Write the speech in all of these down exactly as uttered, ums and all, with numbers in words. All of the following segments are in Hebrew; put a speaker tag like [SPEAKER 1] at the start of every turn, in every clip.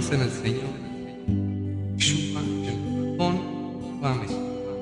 [SPEAKER 1] esperanza en el Señor. Yeshua, el pon, vamos.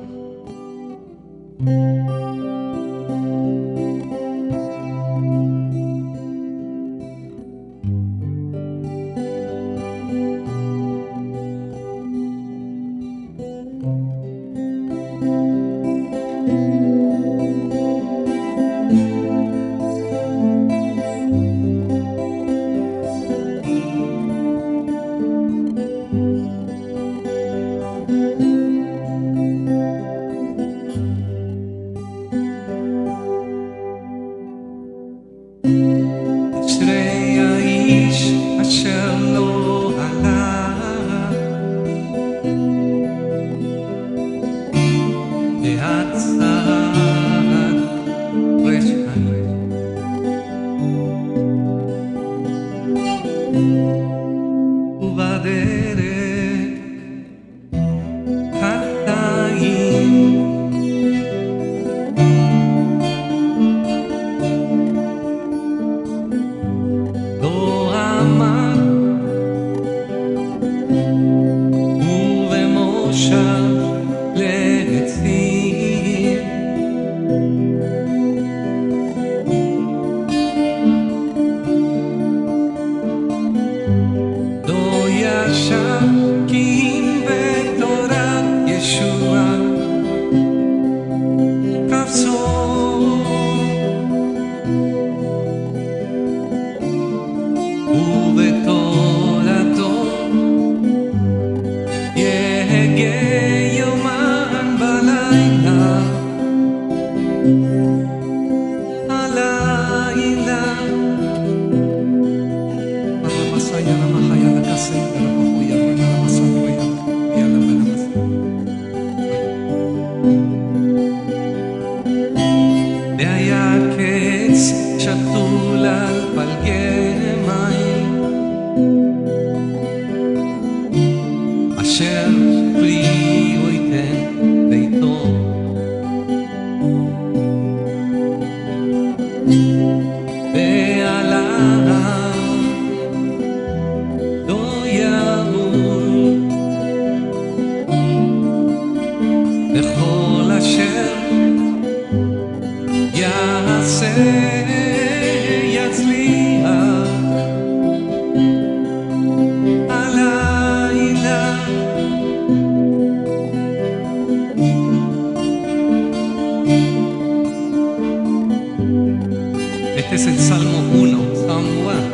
[SPEAKER 1] Este es el Salmo uno, Psalm one.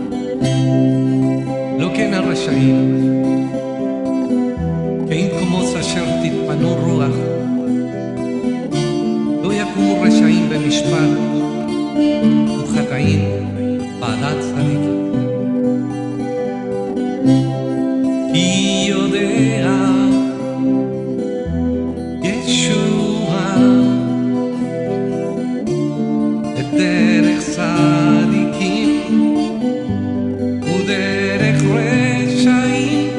[SPEAKER 1] Lo que narra Shaim. Kein como Sasher titpanu ruach. Lo yakumu reshaim bemishpat. Uchataim badat tzadikim. Ki yodea Yeshua et derech tzadikim uderech reshaim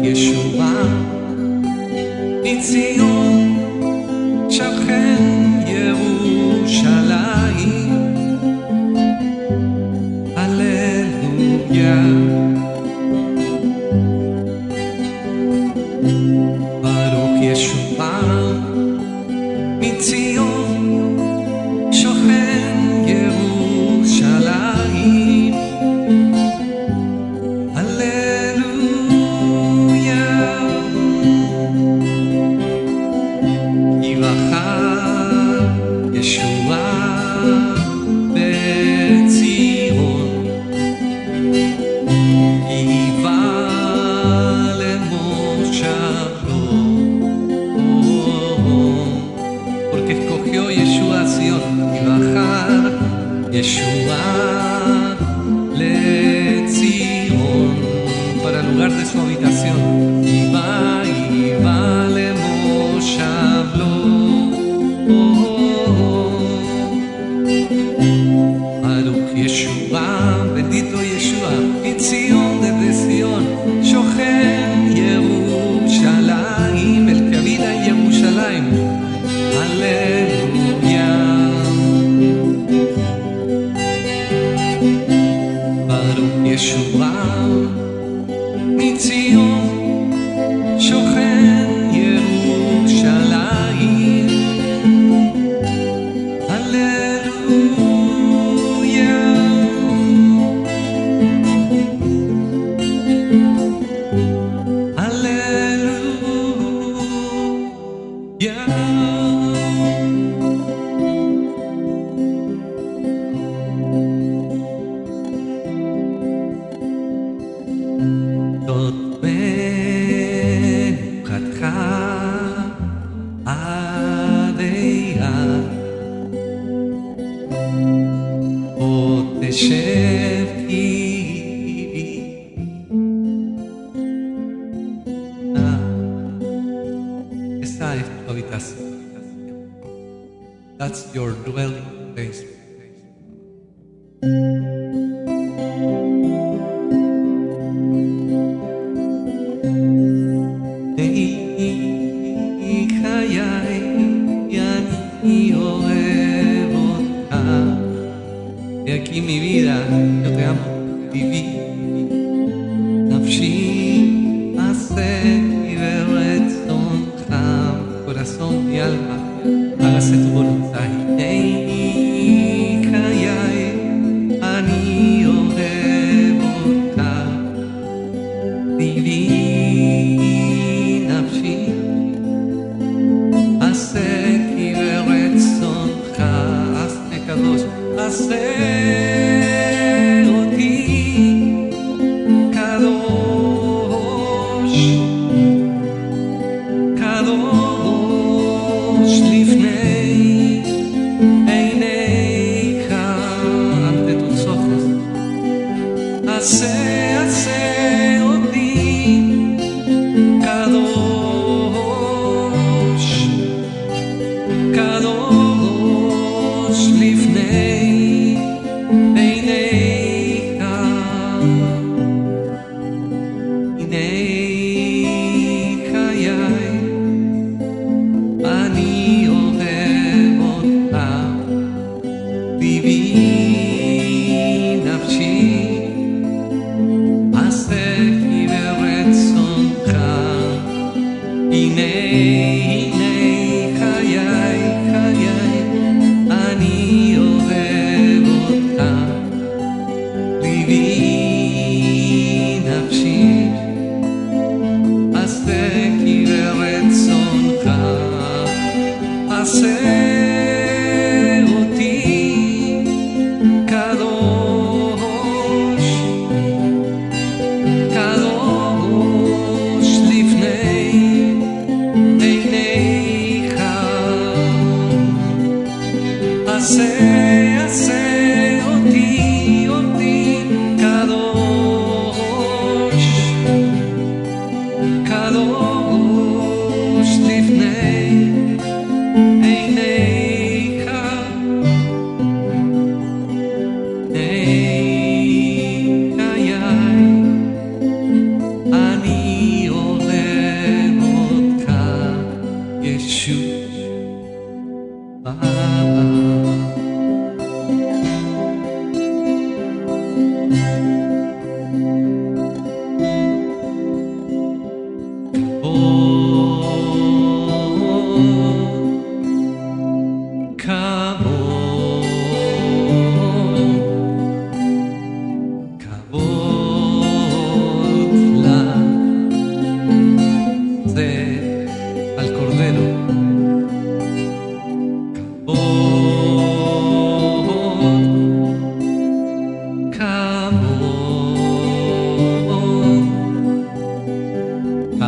[SPEAKER 1] ישועה מציון שכן ירושלים, הללויה. ברוך ישועה מציון שוכן ירושלים, הללויה. כי בחר ישועה בציון, כי בא למושבו, porque escogió Yeshua a Sion, y bajar Yeshua le Sion, para el lugar de su habitación. Y va, y va le moshavlo, Baruch Yeshua, bendito Yeshua, y Sion desde Sion, Shochem Yerushalayim, el que habita en Yerushalayim. Aleluya. Baruch Yeshua מציון שוכן ירושלים, הללויה. הללויה. זאת מנוחתך עד עד, עוד תשב איתי, esa es tu habitación. That's your dwelling place. De aquí mi vida, yo te amo, viví. Nafshi, hace y beretzoncha, corazón y alma, hágase tu voluntad. Ei, hayai, ani ohevocha, viví. Nafshi, hace y beretzoncha, hazme kadosh. Hace אותי קדוש, קדוש לפני עיניך, ante tus ojos. Hace, hace אותי קדוש, קדוש לפני Kadosh Lifnei Einei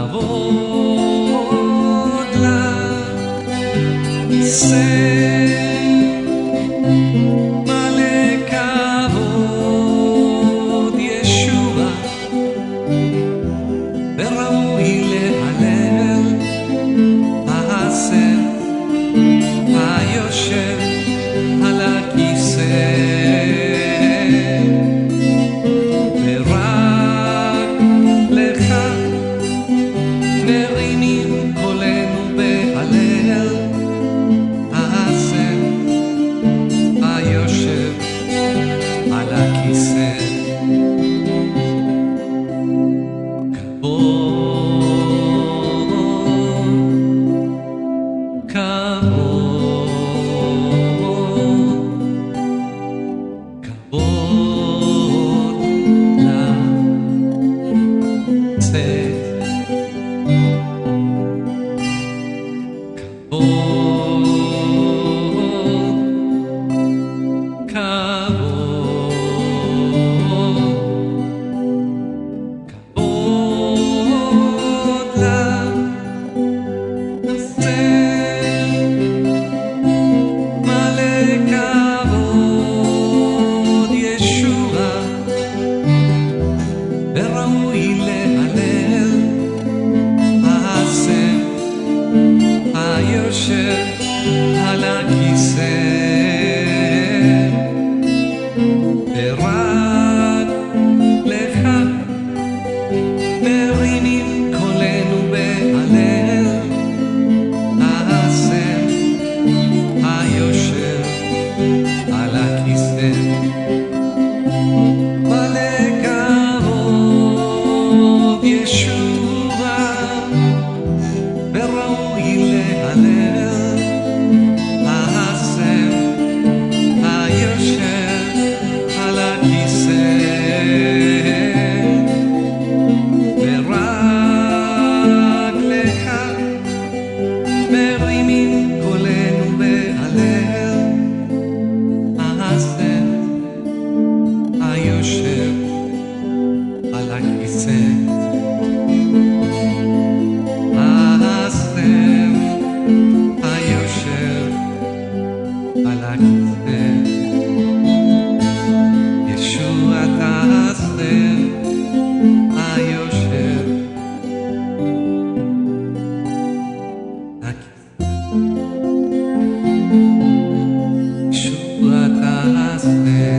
[SPEAKER 1] כבוד לכיסא, מלא כבוד ישוע, וראוי להלל העשר היושב על הכיסא. היושב על הכיסא, ורק לך מרימים קולנו בהלל, העשר היושב על הכיסא. מלא כבוד ישוע, וראוי להלל העשר היושב על הכיסא, ורק לך מרימים קולנו בהלל, העשר היושב על הכיסא. ישוע תעשר היושב ישוע תעשר.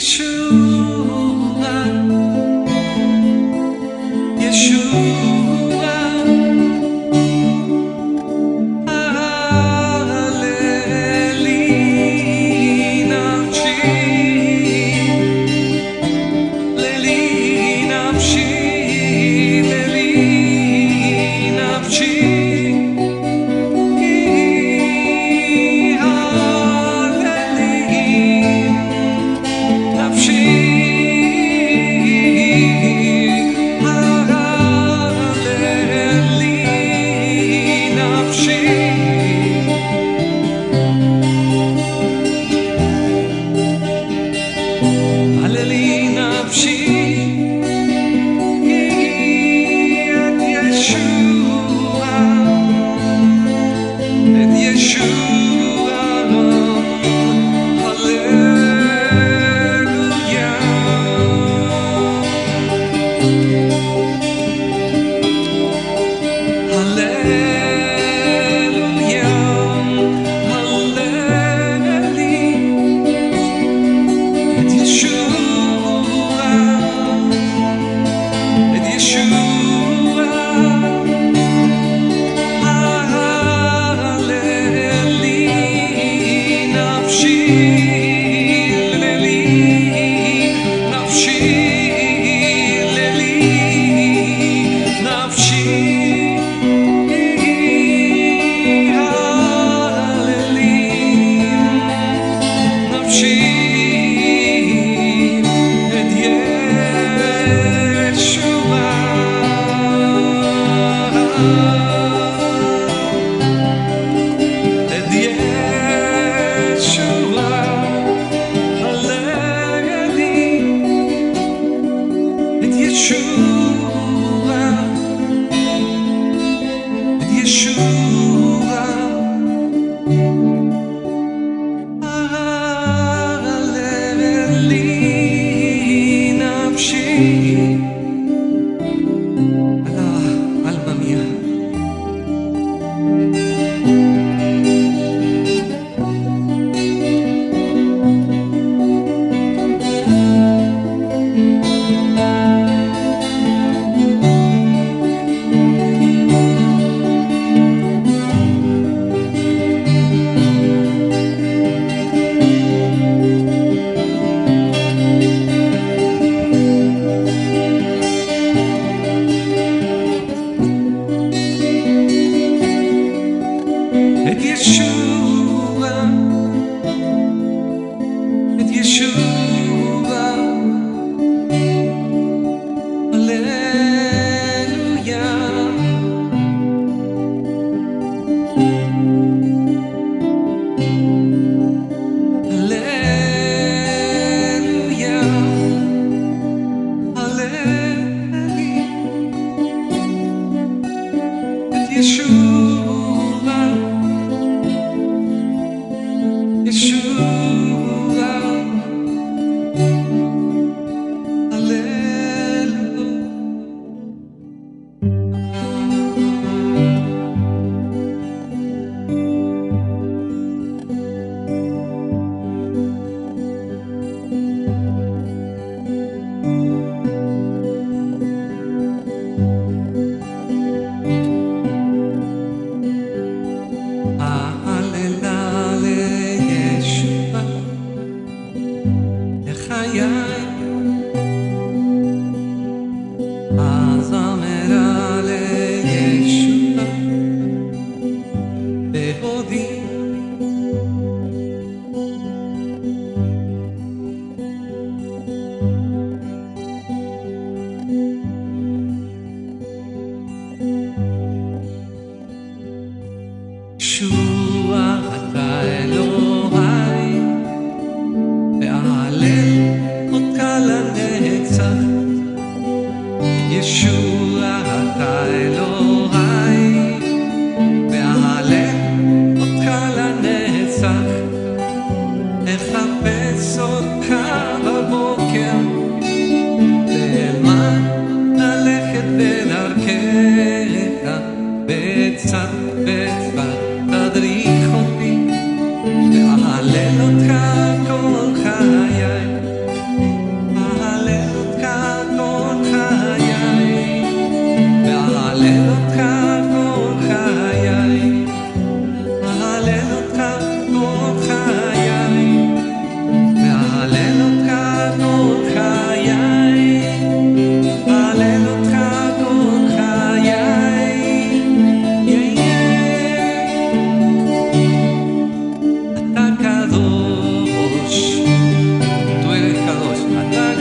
[SPEAKER 2] ישוע אתה אלוהי, ואהלל אותך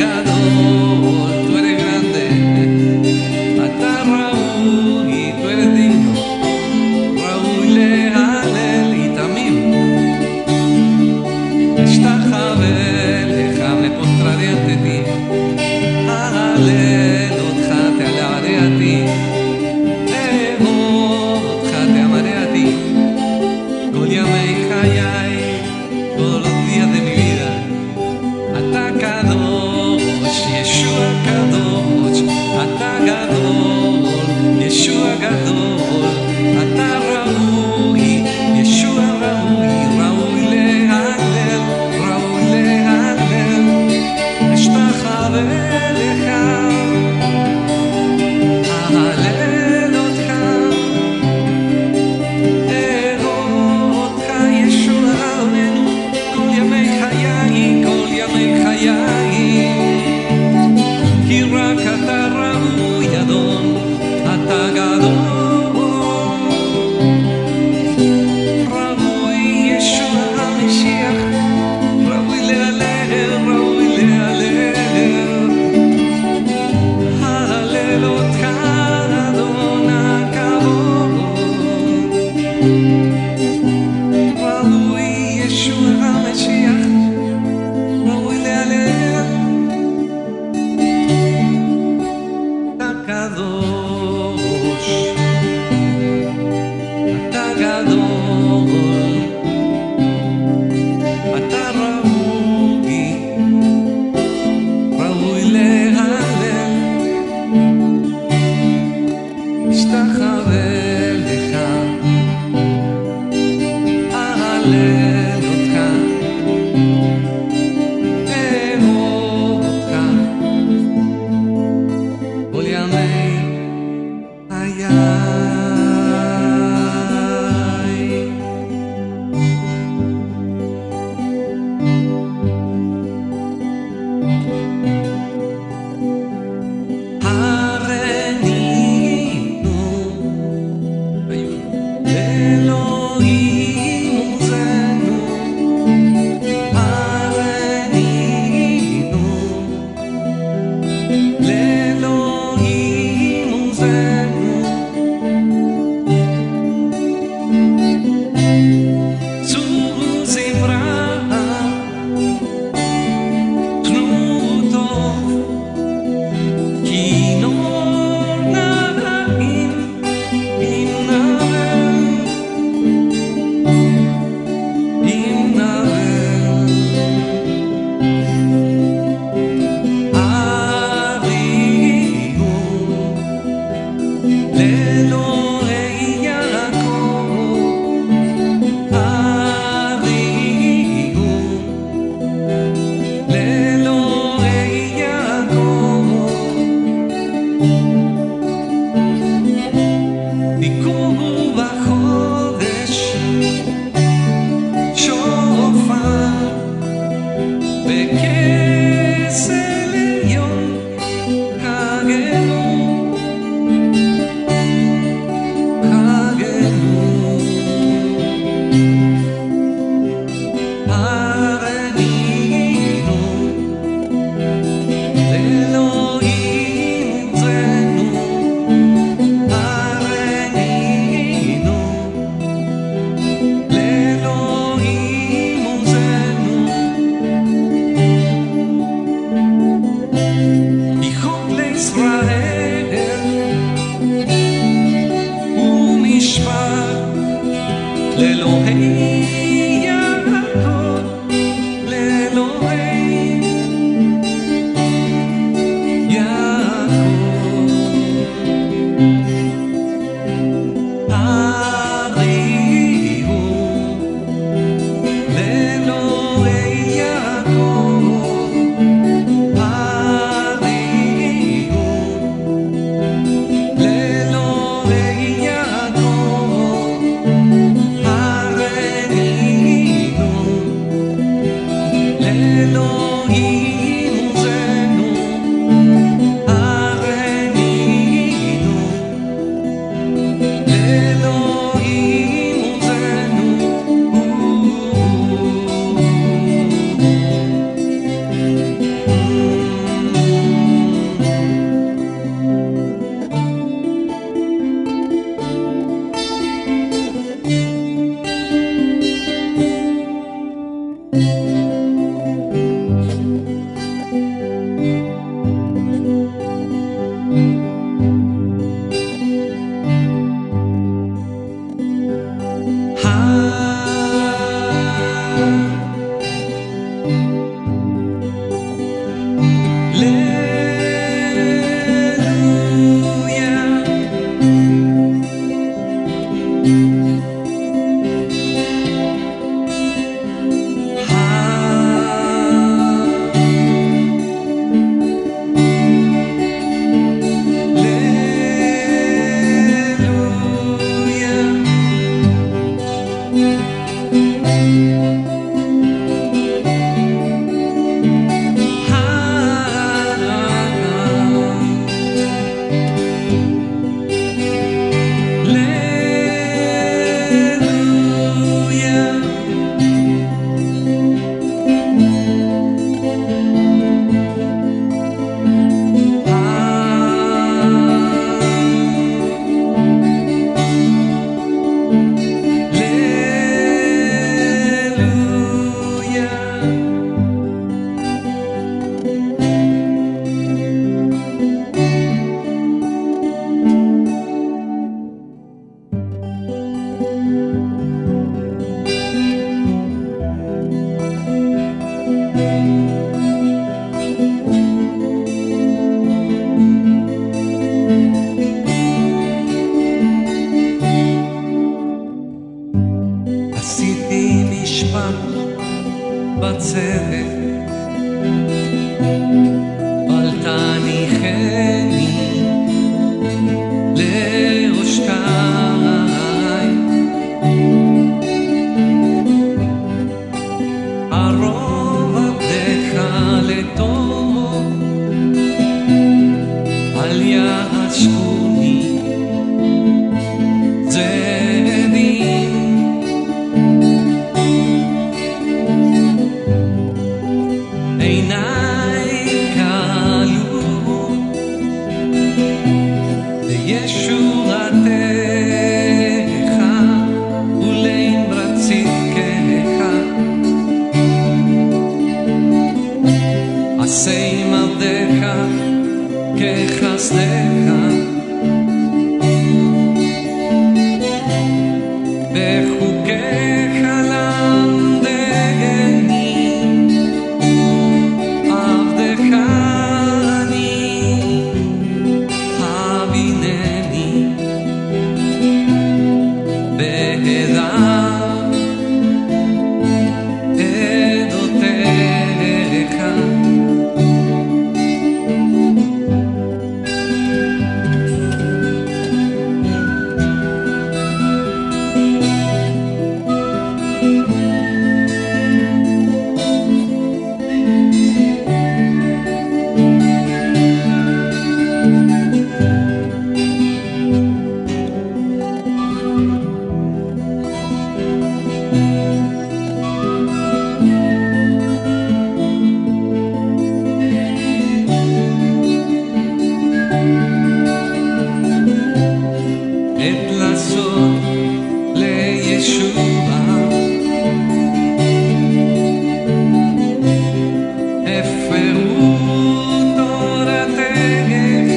[SPEAKER 1] gadol, tú eres grande. Ata Raúl, y tú eres digno. Raúl le halel y tamim. Eshtachavel, lecha me postraré ante ti. Halel otך, te alabaré a ti. Ehold otך, te amaré a ti. Kol yamei chayai, todos los días de mi vida. Ata kadosh, Yeshua kadosh. Ata gadol, Yeshua gadol. Ata raui, Yeshua raui. Raui lehalel, raui lehalel. Eshtachavel lecha, ahalel otcha. Ehold otcha, Yeshua Rabbeinu. Kol yamei chayai, kol yamei chayai. Ki rak ata raui adon, ata gadol. Raui Yeshua HaMashiach, raui lehalel, raui lehalel. Halel otcha adon hakavod. Raui Yeshua HaMashiach, raui lehalel. Ata kadosh, ata gadol. Ata raui, raui lehalel. Eshtachavel lecha, ahalel otcha. Ehold otcha, kol yamei chayai. Hareniנו, Elohim עוזנו. Hareniנו, לאלוהים עוזנו. צאו זמרה, תנו טוב, כי נור נעים אם נבל, אם נבל. הריעו לאלוהי יעקב. הריעו לאלוהי יעקב. תקעו בחודש שופר, בכסל עליון חגגו, חגגו. הרנינו, לאלוהים עוזנו. הרנינו, לאלוהים עוזנו. חוק לישראל ומשפט, לאלוהי יעקב, לאלוהי יעקב. הריעו לאלוהי יעקב. הריעו לאלוהי יעקב. הרנינו, ישקוני זדים עיניי כלו לישורתך ולאמרת צדקך עשה עמדך כחסדך בחוקיך למדני עבדך אני הבינני בהדר עדותיך עת לעשות לישועה הפרו תורתך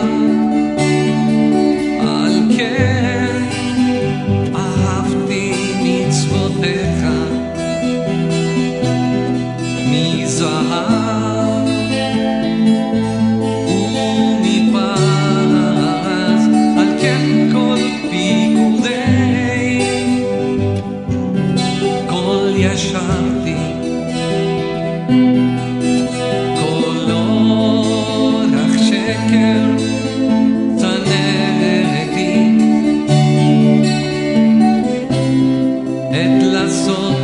[SPEAKER 1] על כן אהבתי מצוותיך מזהב ומפז על כן כל פיקודי כל ישרתי כל אורח שקר צנעתי עת לעשות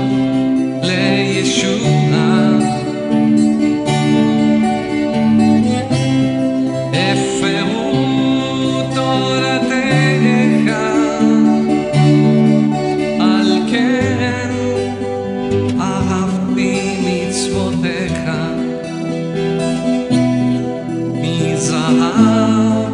[SPEAKER 1] לישועה הפרו תורתך על כן אהבתי מצוותיך מזהב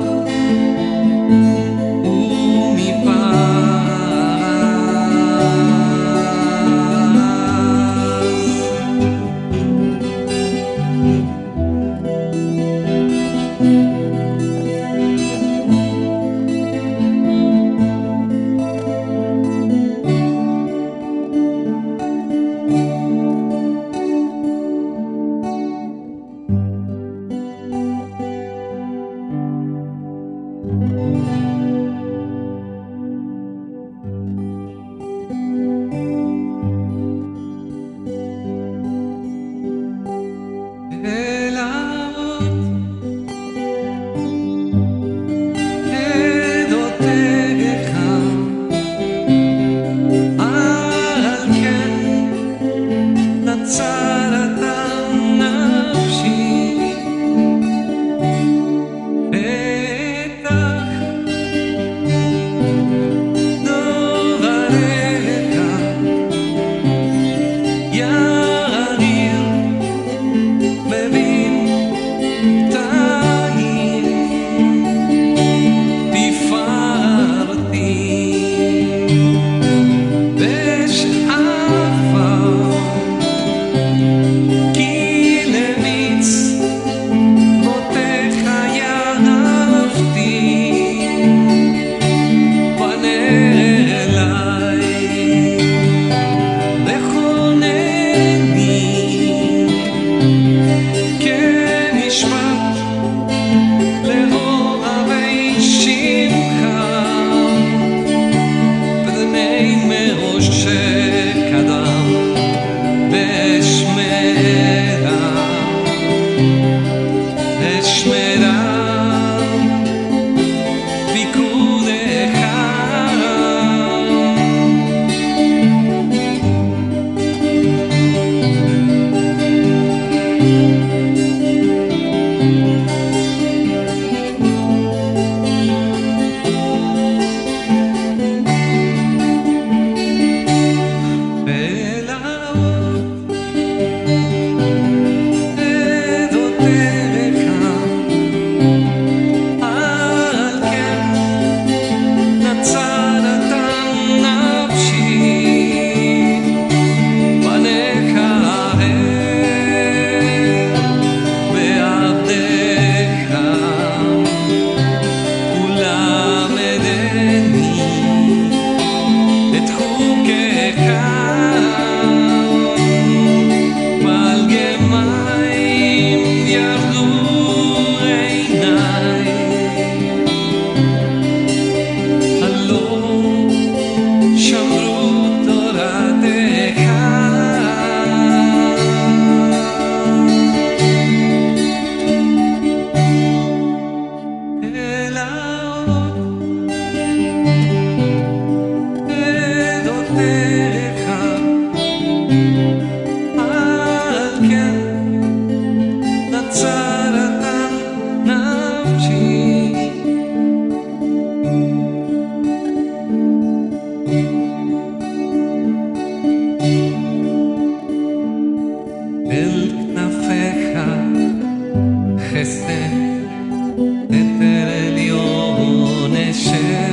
[SPEAKER 1] חסד, תתר עליון אשב,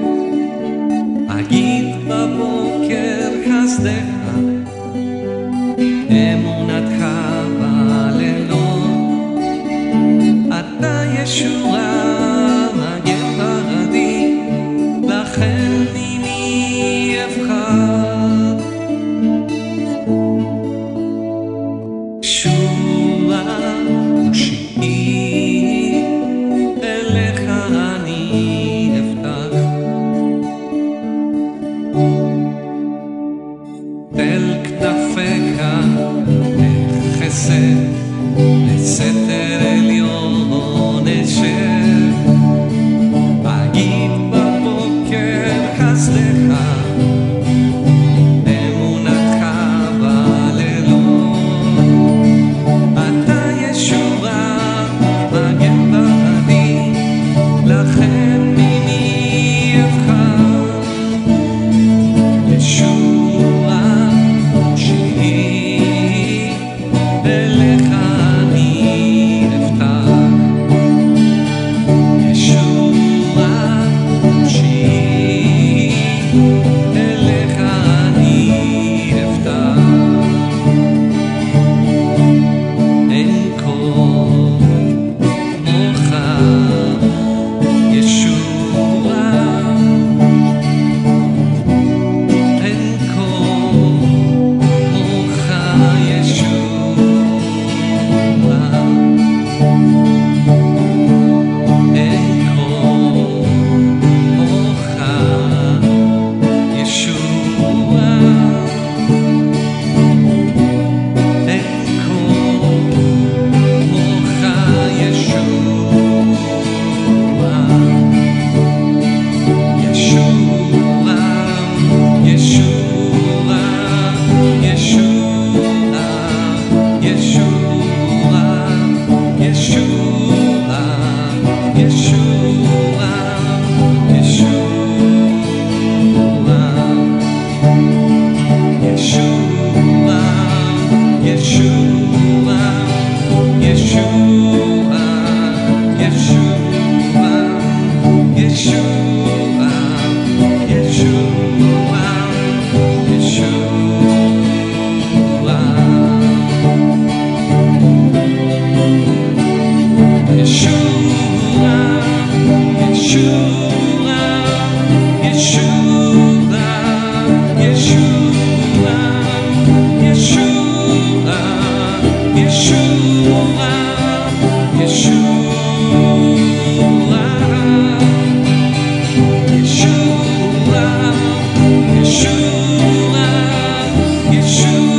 [SPEAKER 1] אגיד בבוקר חסדך, אמונתך בלילות, אתה ישועה מגן ברדי, לכן ממי אבחר. שועה ושיעי אליך אני אפתח, אל כתפיך חסד בסתר עליון אשב, אגיד בבוקר חסדך, אמונתך בלילות, אתה ישועה מגן בעדי, לכן ממי אבחר. ישועה שהיא אליך אני אפתח, ישועה שהיא אליך אני אפתח. אין כמוך ישועה, אין כמוך ישועה, אין כמוך ישועה, אין כמוך ישועה, ישועה, ישועה, ישועה, ישועה, ישועה, ישועה, ישועה, ישועה, ישועה, ישועה,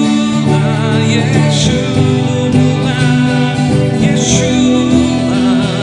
[SPEAKER 1] Yeshua,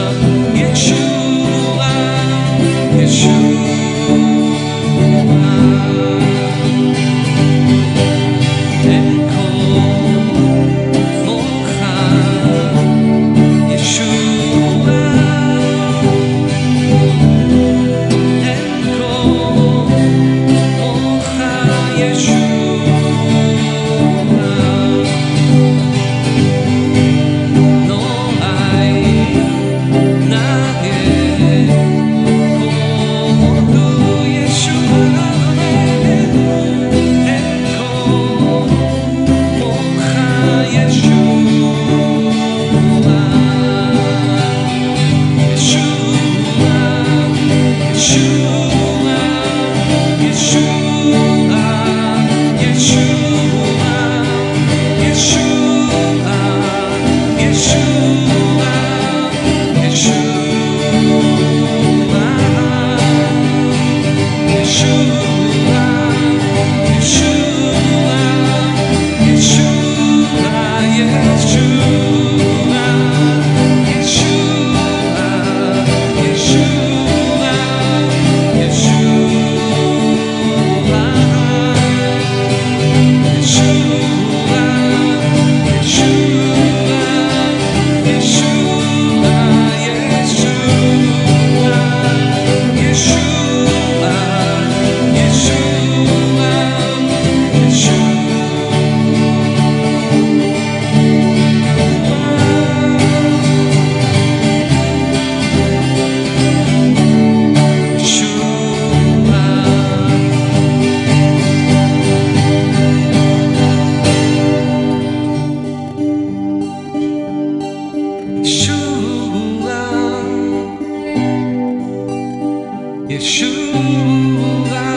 [SPEAKER 1] Yeshua,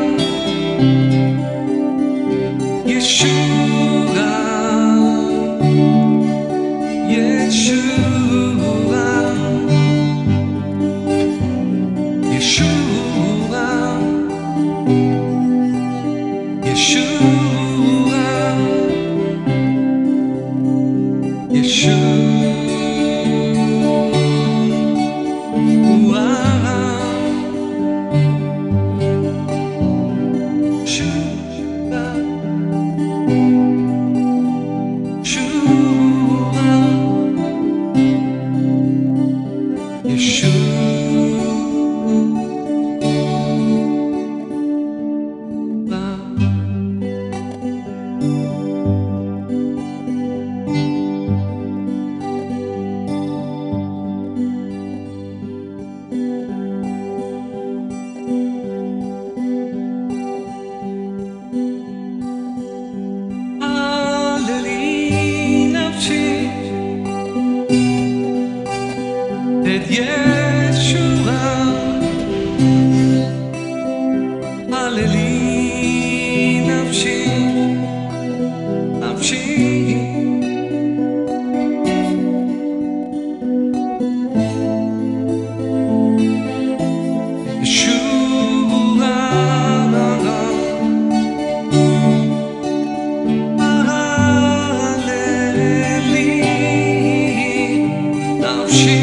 [SPEAKER 1] Yeshua, Yeshua, Yeshua, Yeshua, Yeshua. Yeshua, Haleli nafshi, nafshi, Yeshua, Haleli nafshi.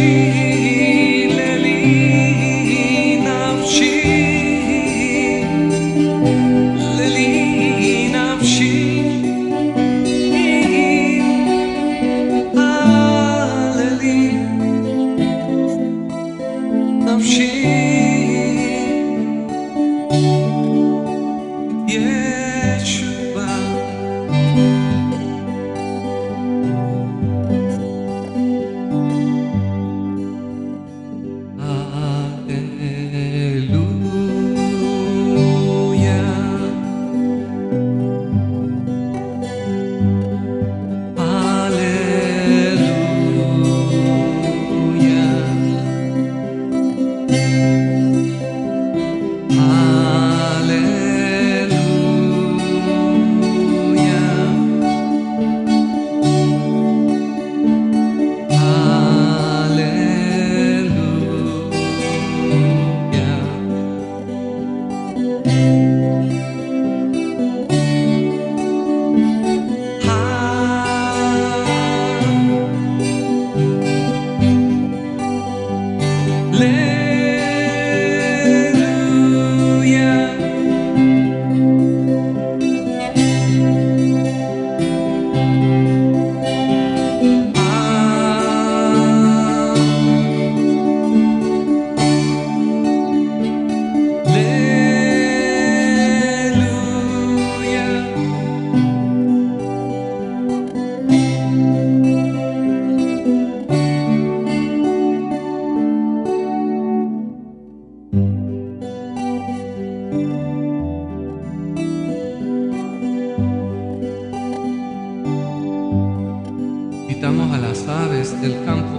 [SPEAKER 1] Quitamos a las aves del campo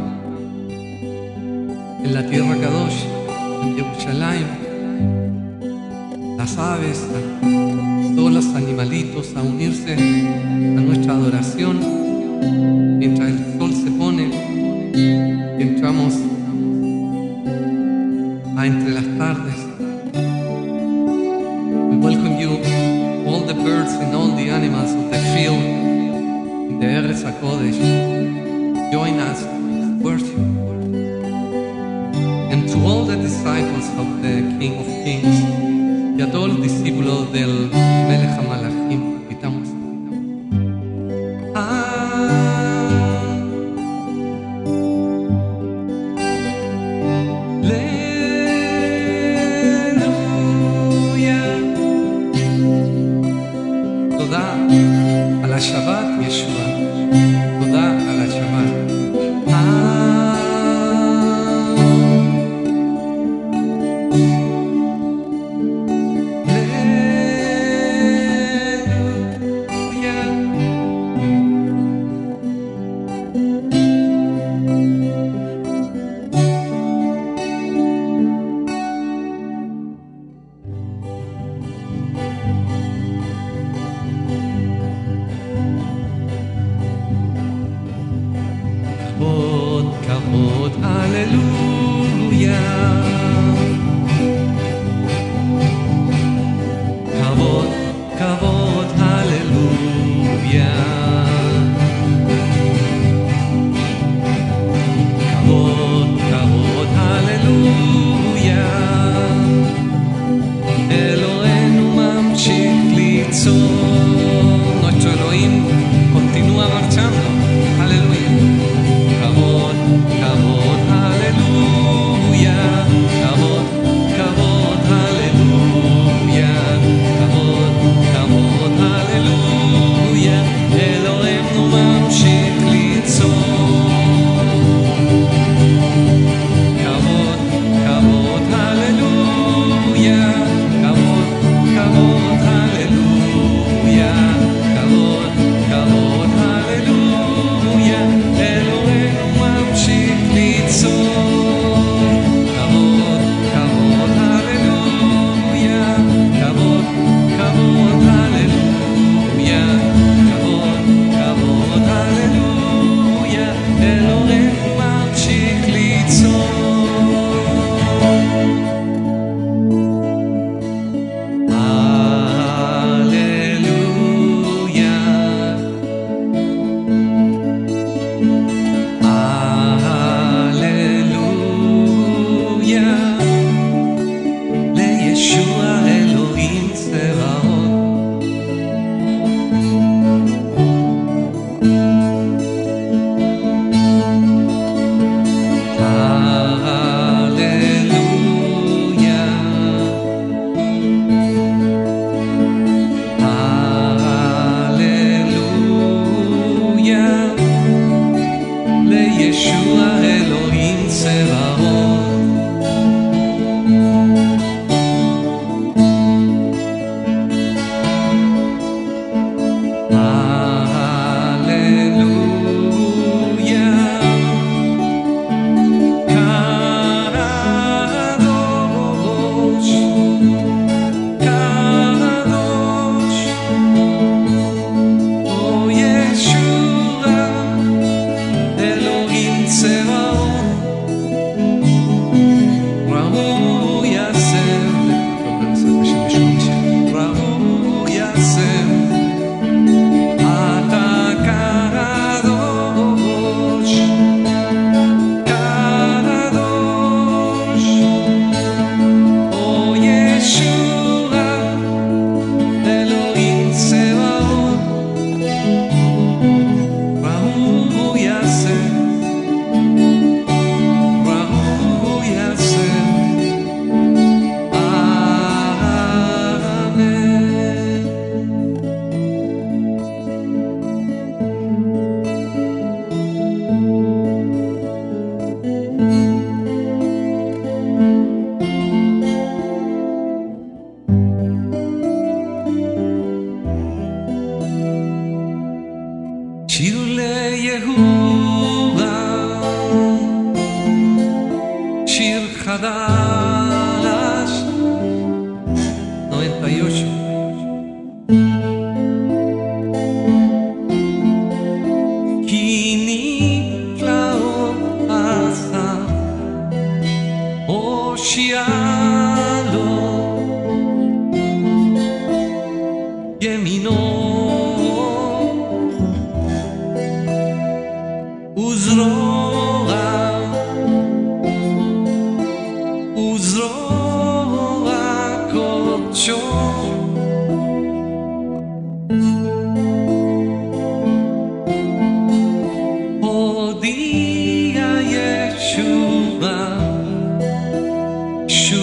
[SPEAKER 1] en la tierra Kadosh, en Yerushalayim, las aves, todos los animalitos a unirse a nuestra adoración mientras el sol se pone y entramos a entre las tardes. We welcome you, all the birds and all the animals of the field in the Eretz HaKodesh. Join us in worship. And to all the disciples of the King of Kings y a todo el discípulo del Melech HaMalachim, gritamos. תודה על השבת ישועה, תודה על השבת. כבוד, כבוד, הללויה. כבוד, כבוד, הללויה. אלוהינו ממשיך ליצור. Nuestro Elohim continúa marchando. Aleluya. Kavod, kavod, aleluya. Kavod, kavod, aleluya. Kavod, kavod, aleluya. אלוהינו ממשיך ליצור. כבוד, כבוד, הללויה. כבוד, כבוד, הללויה. כבוד, כבוד, הללויה. אלוהינו ממשיך ליצור. כבוד, כבוד, הללויה. כבוד, כבוד, הללויה. כבוד, כבוד, הללויה. אלוהינו ממשיך ליצור. ישוע אלוהים צבאות. הללויה. קדוש, קדוש, 오 ישוע אלוהים צבאות. ראו יעשה, ראו יעשה, אתה קדוש, קדוש, 오 ישוע אלוהים צבאות. ראו יעשה, ראו יעשה, שיר ליהודה, שיר חדש, noventa y ocho. כי נפלאות עשה, הושיע לו, ימינו וזרוע, וזרוע קודשו. הודיע ישועה,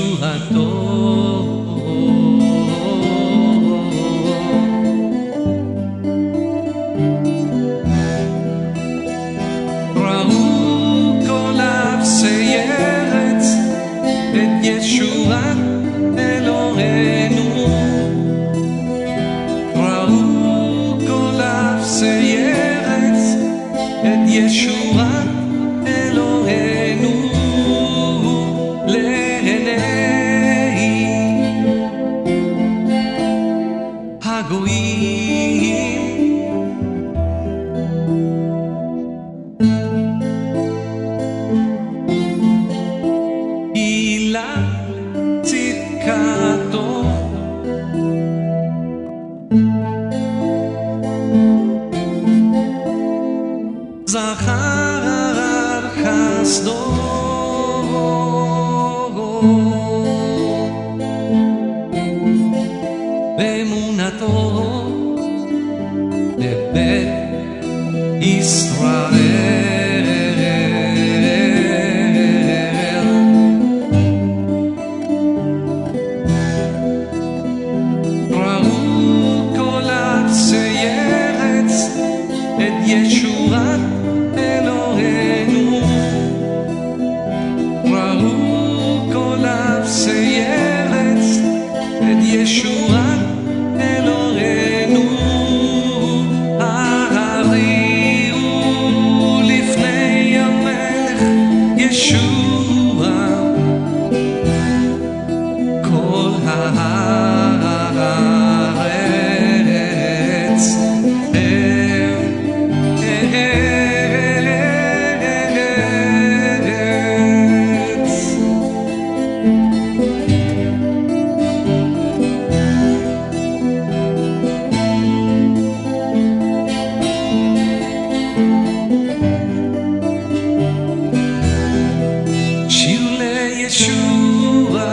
[SPEAKER 1] Yeshua,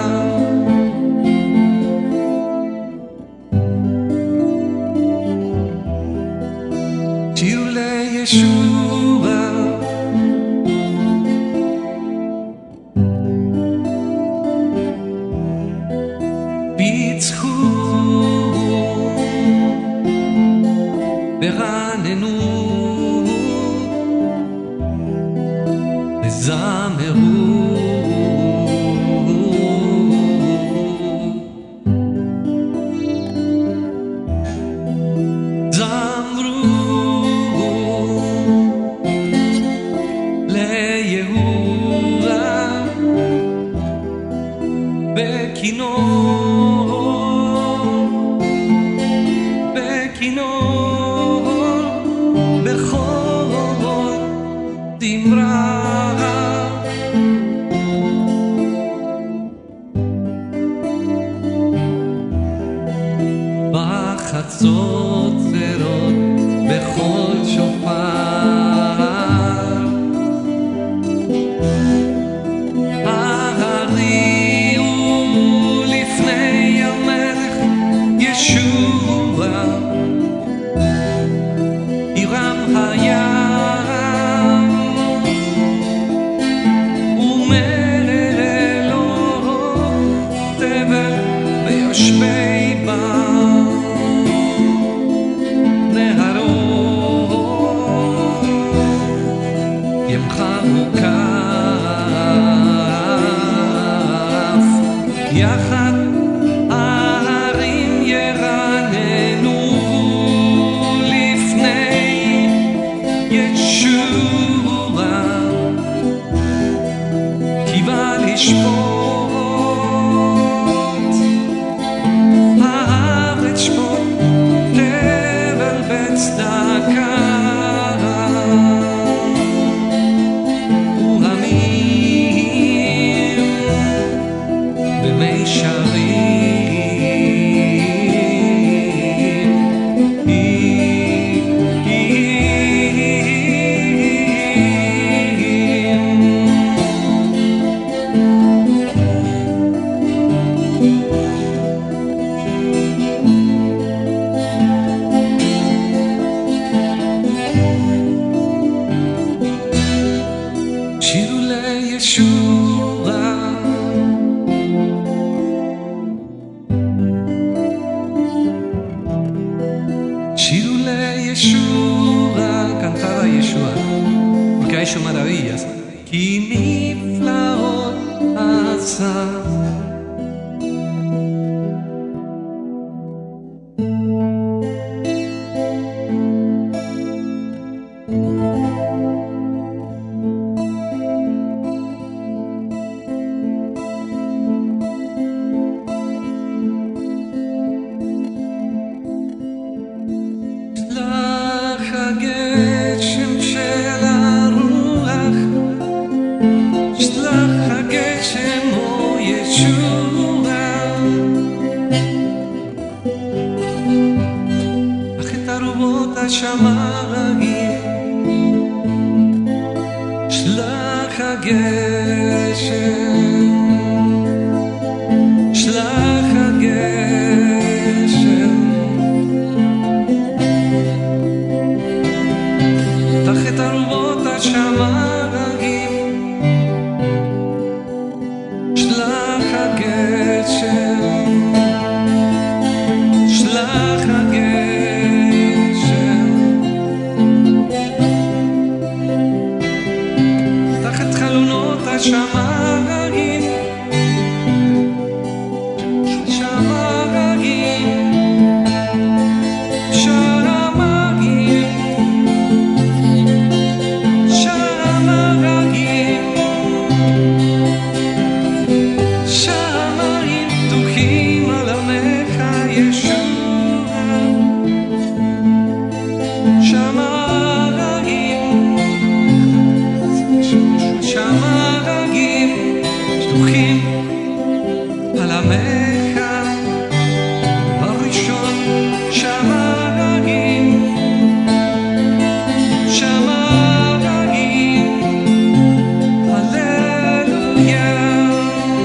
[SPEAKER 1] שירו לישוע, פיצחו ורננו וזמרו בכינור, בכינור, בכל תמרה. בחצות זרות, בכל שופר, יחד ההרים ירננו לפני ישוע, כי בא לשפוט הארץ, שפוט תבל בצדקה שירו לישוע, שירו לישוע, cantaba Yeshua, porque ha hecho maravillas, כי נפלאות עשה. הגשם של הרוח, שלח הגשם או ישועה, אך את ארובות השמיים שלח הגשם, שלח הגשם, תחת ארובות השמיים שלח הגשם, שלח הגשם, תחת חלונות השמיים, Hallelujah.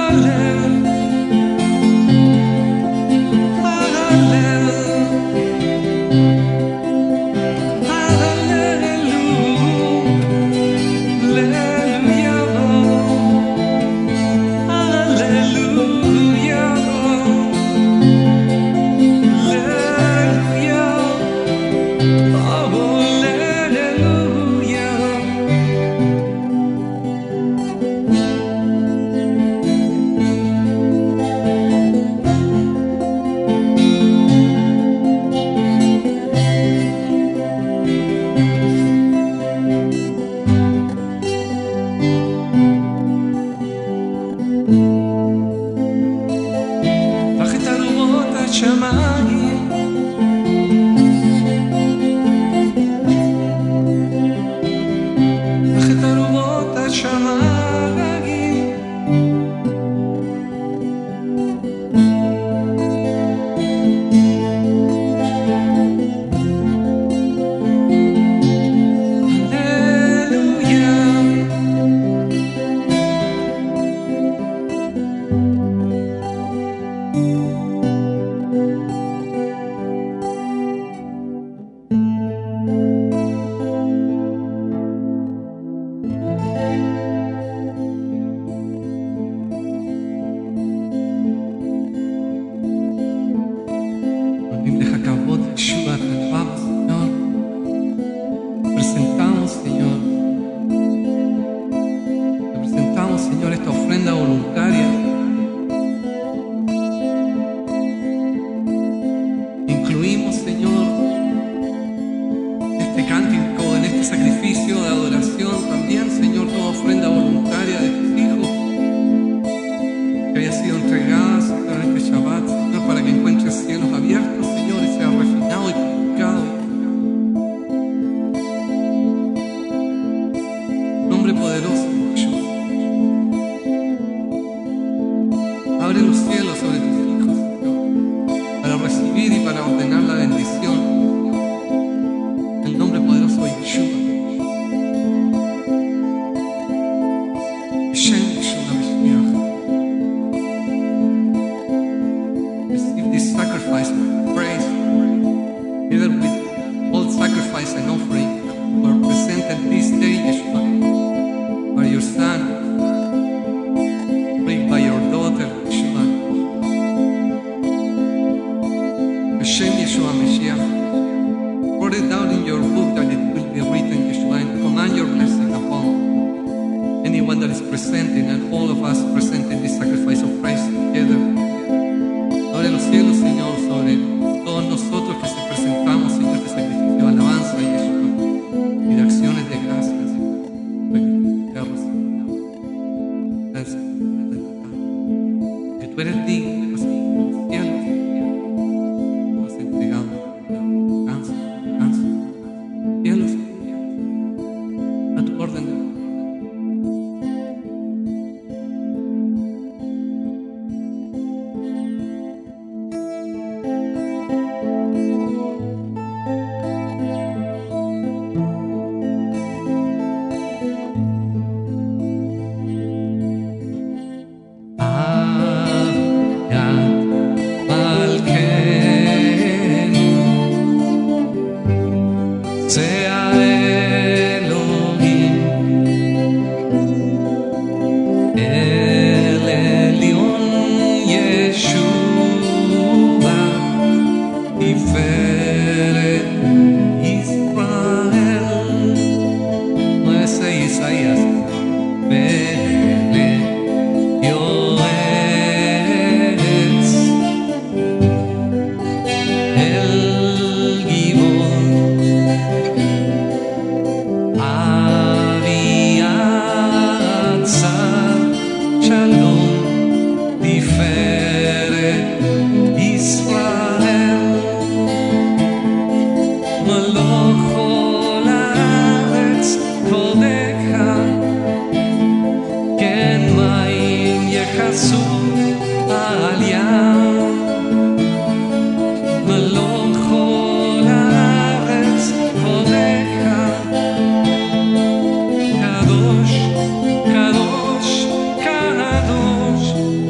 [SPEAKER 2] Kadosh, Kadosh,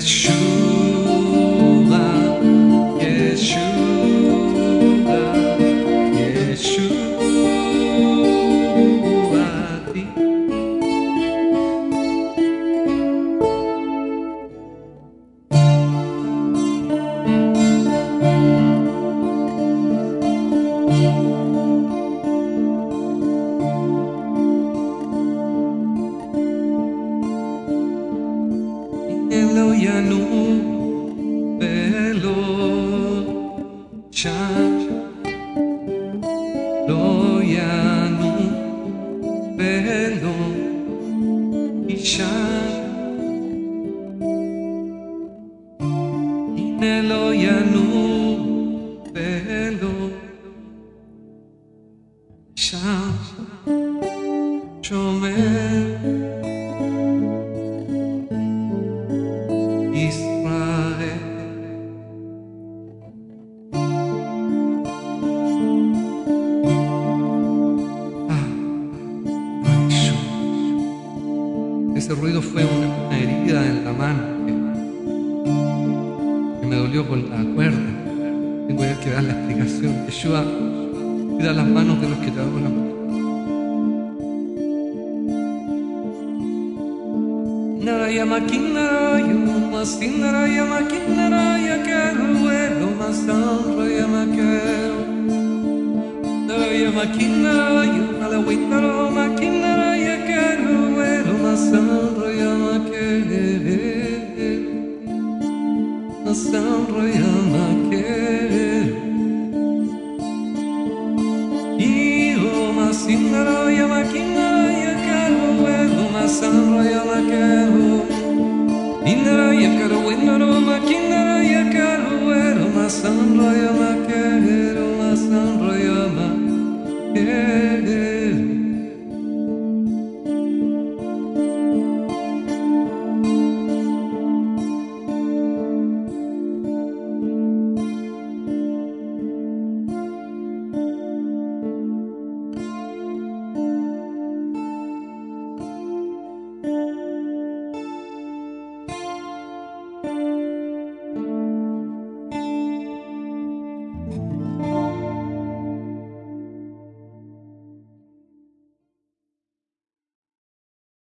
[SPEAKER 1] Yeshua, Yeshua, Yeshua, ti. Lo yanu velo cha lo yanu velo isha lo yanu velo isha chomer Ese ruido fue una, una herida en la mano que, que me dolió con la cuerda. Tengo que dar la explicación. Yeshua, cuida las manos de los que te adoran la mano. Naraya makinaraya, masinaraya makinaraya, keruelo, masanraya makero. Naraya makinaraya, malawitaro makinaraya, keruelo, masanraya makero. Masanraya makero. Iyo masinaraya makinaraya, keruelo, masanraya makero. Inaraya keruelo, makinaraya, keruelo, masanraya makero.